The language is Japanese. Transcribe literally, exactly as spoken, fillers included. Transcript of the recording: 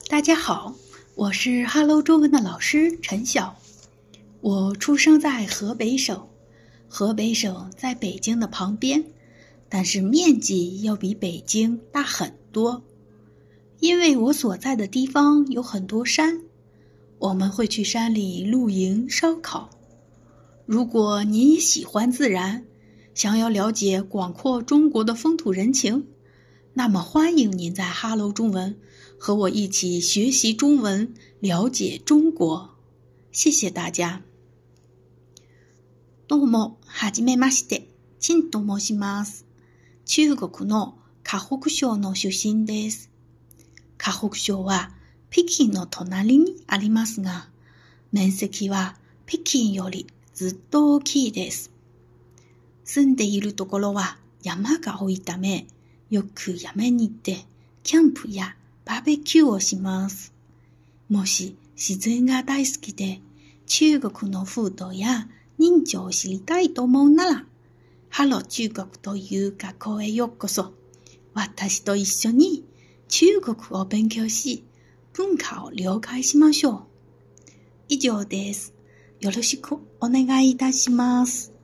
大家好，我是哈喽中文的老师陈晓。我出生在河北省，河北省在北京的旁边，但是面积要比北京大很多。因为我所在的地方有很多山，我们会去山里露营烧烤。如果您也喜欢自然，想要了解广阔中国的风土人情，那么欢迎您在哈喽中文和我一起学习中文，了解中国。谢谢大家。どうも、はじめまして、陳と申します。中国の河北省の出身です。河北省は北京の隣にありますが、面積は北京よりずっと大きいです。住んでいるところは山が多いため、よく山に行ってキャンプやバーベキューをします。もし自然が大好きで中国の風土や人情を知りたいと思うなら、ハロー中国という学校へようこそ。私と一緒に中国を勉強し、文化を了解しましょう。以上です。よろしくお願いいたします。